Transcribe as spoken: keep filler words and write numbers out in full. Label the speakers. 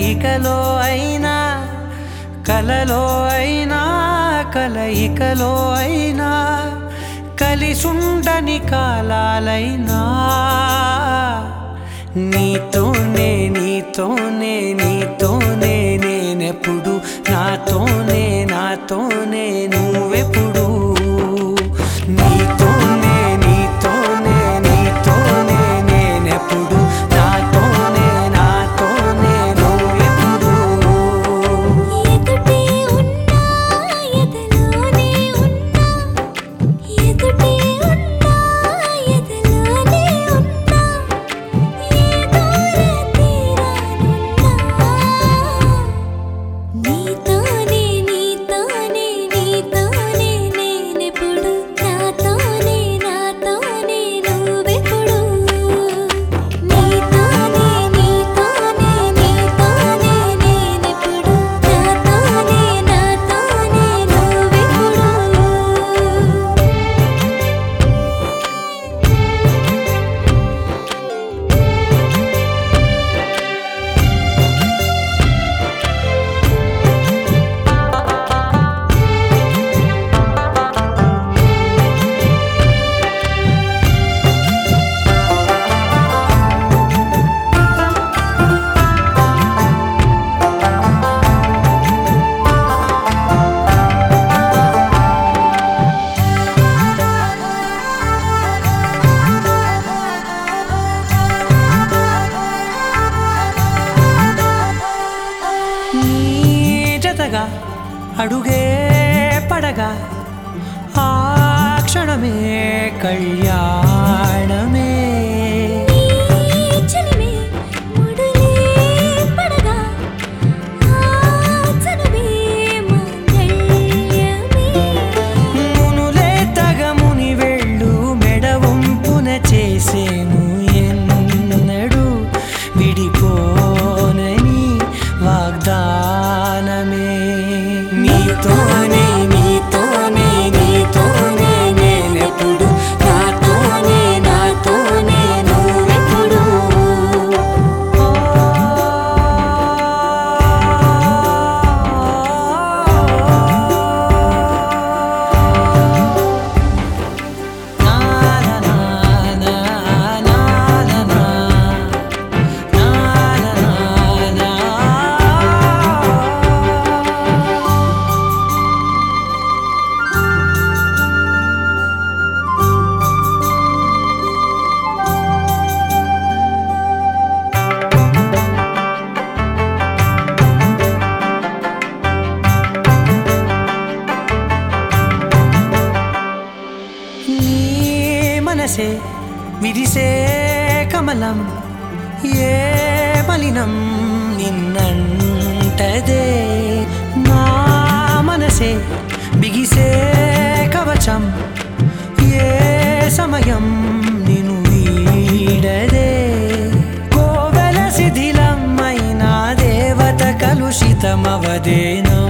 Speaker 1: కదలికలో అయినా కలలో అయినా కలయికలో అయినా కలిసుండని కాలాలైనా నీతోనే నీతోనే నీతోనే నేనెప్పుడు నాతోనే నాతోనే నువ్వెప్పుడు నీతోనే నీతోనే నీతోనే నేనెప్పుడు నాతోనే నాతోనే నువ్వెప్పుడు
Speaker 2: ఎదుటే ఉన్నా ఎదలోనే ఉన్నా ఎదుటే ఉన్నా ఎదలోనే ఉన్నా ఏ దూర తీరానున్నా నీతోనే నీతోనే నీతోనే నేనెప్పుడు నాతోనే నాతోనే నువ్వెప్పుడు నీతోనే నీతోనే నీతోనే నేనెప్పుడు నాతోనే నాతోనే నువ్వెప్పుడు
Speaker 1: నీ జతగా అడుగే పడగా ఆ క్షణమే కళ్యాణమే
Speaker 2: నీ చలిమే ముడులే పడగా ఆ చనువే మంగళమే
Speaker 1: మునులే తగముని వెళ్ళు మెడవంపున చేసేను ఎన్నడు విడిపోనని వాగ్దానమే నీతోనే నీతోనే నీతోనే నేనెప్పుడు నాతోనే నాతోనే నువ్వెప్పుడు నా నా నా నా నా నా నా నా నీ మనసే విరిసే కమలం ఏ మలినం నిన్నంటదే నా మనసే బిగిసే కవచం ఏ సమయం నిన్ను వీడదే కోవెల శిథిలం అయినా దేవత కలుషితమవదేనా